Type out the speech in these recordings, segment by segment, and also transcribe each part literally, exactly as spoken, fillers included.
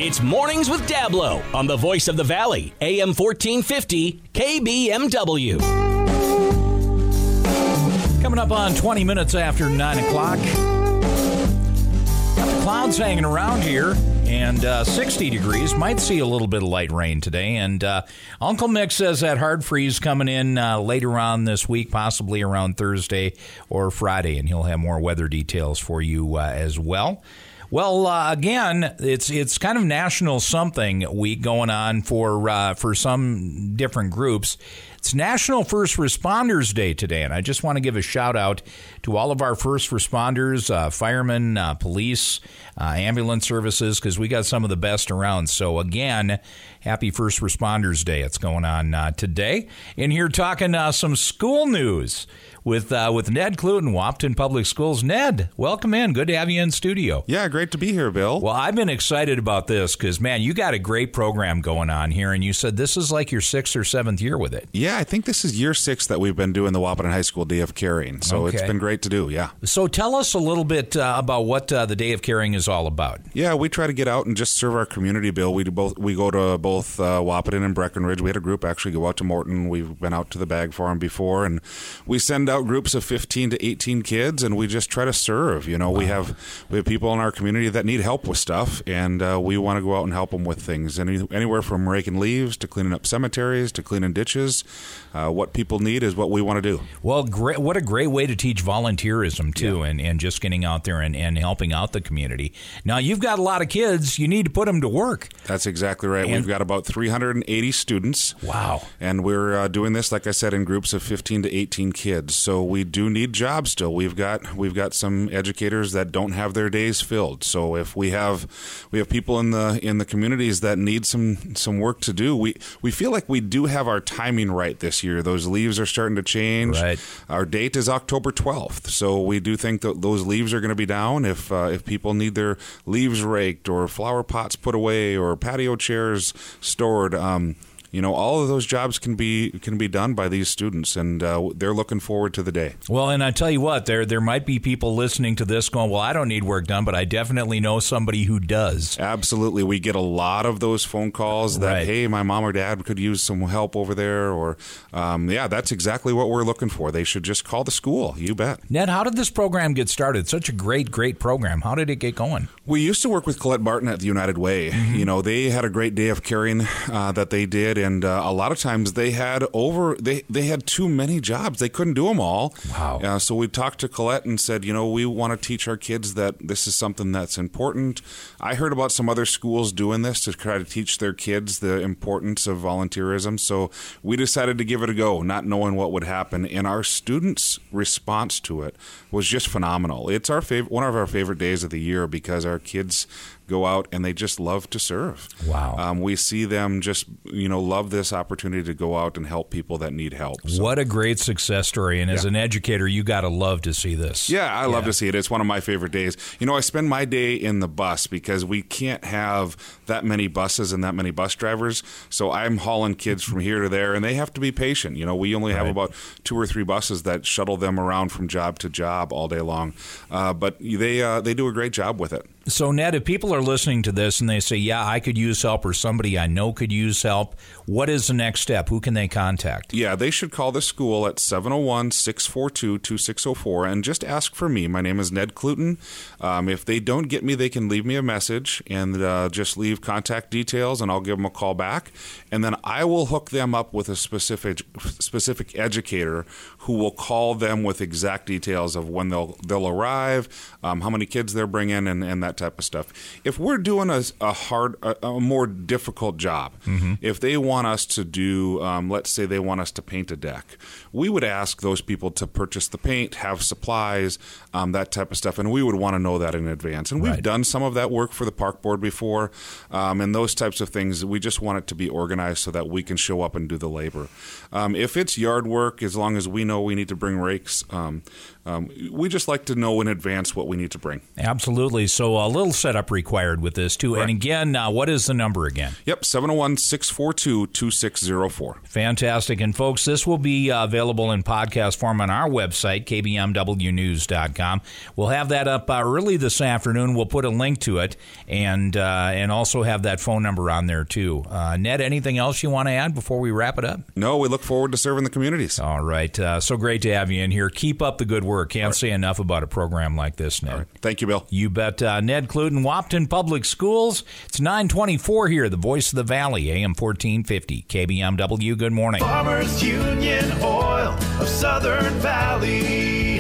It's Mornings with Dablo on the Voice of the Valley, A M fourteen fifty, K B M W. Coming up on twenty minutes after nine o'clock. Got the clouds hanging around here, and uh, sixty degrees. Might see a little bit of light rain today. And uh, Uncle Mick says that hard freeze coming in uh, later on this week, possibly around Thursday or Friday, and he'll have more weather details for you uh, as well. Well, uh, again, it's it's kind of National Something Week going on for uh, for some different groups. It's National First Responders Day today, and I just want to give a shout-out to all of our first responders, uh, firemen, uh, police, uh, ambulance services, because we got some of the best around. So, again, happy First Responders Day. It's going on uh, today. In here talking uh, some school news with uh, with Ned Clutin, Wahpeton Public Schools. Ned, welcome in. Good to have you in studio. Yeah, great to be here, Bill. Well, I've been excited about this because, man, you got a great program going on here, and you said this is like your sixth or seventh year with it. Yeah, I think this is year six that we've been doing the Wahpeton High School Day of Caring, so Okay. it's been great to do, yeah. So tell us a little bit uh, about what uh, the Day of Caring is all about. Yeah, we try to get out and just serve our community, Bill. We do both. We go to both uh, Wahpeton and Breckenridge. We had a group actually go out to Morton. We've been out to the Bag Farm before, and we send out groups of fifteen to eighteen kids, and we just try to serve. You know, we have we have people in our community that need help with stuff, and uh, we want to go out and help them with things. Any, anywhere from raking leaves to cleaning up cemeteries to cleaning ditches. Uh, what people need is what we want to do. Well, great, what a great way to teach volunteerism, too, yeah. and, and just getting out there and, and helping out the community. Now, you've got a lot of kids. You need to put them to work. That's exactly right. And we've got about three hundred eighty students. Wow. And we're uh, doing this, like I said, in groups of fifteen to eighteen kids. So we do need jobs still. We've got we've got some educators that don't have their days filled. So if we have we have people in the in the communities that need some some work to do, we, we feel like we do have our timing right this year. Those leaves are starting to change. Right. Our date is October twelfth. So we do think that those leaves are going to be down. If uh, if people need their leaves raked or flower pots put away or patio chairs stored, um, you know, all of those jobs can be can be done by these students, and uh, they're looking forward to the day. Well, and I tell you what, there there might be people listening to this going, well, I don't need work done, but I definitely know somebody who does. Absolutely. We get a lot of those phone calls that, Right. hey, my mom or dad could use some help over there, or, um, yeah, that's exactly what we're looking for. They should just call the school. You bet. Ned, how did this program get started? Such a great, great program. How did it get going? We used to work with Colette Barton at the United Way. Mm-hmm. You know, they had a great day of caring uh, that they did, and uh, a lot of times they had over they, they had too many jobs. They couldn't do them all. Wow. Uh, so we talked to Colette and said, you know, we want to teach our kids that this is something that's important. I heard about some other schools doing this to try to teach their kids the importance of volunteerism. So we decided to give it a go, not knowing what would happen. And our students' response to it was just phenomenal. It's our favorite, one of our favorite days of the year because our kids go out and they just love to serve. Wow. Um, we see them just, you know, love this opportunity to go out and help people that need help. So, what a great success story. And as Yeah. an educator, you got to love to see this. yeah, I love Yeah. to see it. It's one of my favorite days. You know, I spend my day in the bus because we can't have that many buses and that many bus drivers. So I'm hauling kids from here to there, and they have to be patient. You know, we only have Right. about two or three buses that shuttle them around from job to job all day long. Uh, but they uh, they do a great job with it. So, Ned, if people are listening to this and they say, yeah, I could use help, or somebody I know could use help, what is the next step? Who can they contact? Yeah, they should call the school at seven oh one, six four two, two six oh four and just ask for me. My name is Ned Clutin. Um, if they don't get me, they can leave me a message and uh, just leave contact details, and I'll give them a call back. And then I will hook them up with a specific specific educator who will call them with exact details of when they'll they'll arrive, um, how many kids they're bringing, and, and that type of stuff. If we're doing a, a hard, a, a more difficult job, mm-hmm. if they want us to do, um, let's say they want us to paint a deck, we would ask those people to purchase the paint, have supplies, um, that type of stuff, and we would want to know that in advance. And we've Right. done some of that work for the park board before, um, and those types of things. We just want it to be organized so that we can show up and do the labor. Um, if it's yard work, as long as we know we need to bring rakes, um, um, we just like to know in advance what we need to bring. Absolutely. So a little setup required with this, too. Right. And again, uh, what is the number again? Yep, seven oh one, six four two, two six zero four. Fantastic. And, folks, this will be uh, available in podcast form on our website, k b m w news dot com. We'll have that up uh, early this afternoon. We'll put a link to it and uh, and also have that phone number on there, too. Uh, Ned, anything else you want to add before we wrap it up? No, we look forward to serving the communities. All right. Uh, so great to have you in here. Keep up the good work. Can't right. say enough about a program like this, Ned. Right. Thank you, Bill. You bet. Uh, Ned Clutin, Wahpeton Public Schools. It's nine twenty-four here, the Voice of the Valley, A M fourteen fifty, K B M W. Good morning. Farmers Union Oil of Southern Valley.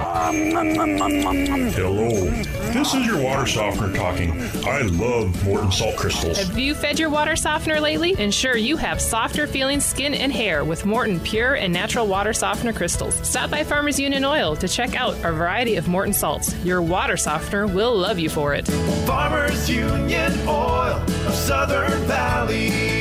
Hello, this is your water softener talking. I love Morton Salt Crystals. Have you fed your water softener lately? Ensure you have softer feeling skin and hair with Morton Pure and Natural Water Softener Crystals. Stop by Farmers Union Oil to check out our variety of Morton salts. Your water softener will love you for it. Farmers Union Oil of Southern Valley.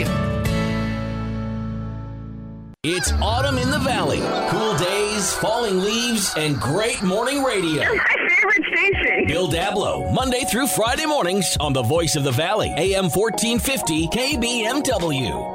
It's autumn in the valley. Cool days, falling leaves, and great morning radio. You're my favorite station. Bill Dablow, Monday through Friday mornings on the Voice of the Valley, A M fourteen fifty K B M W.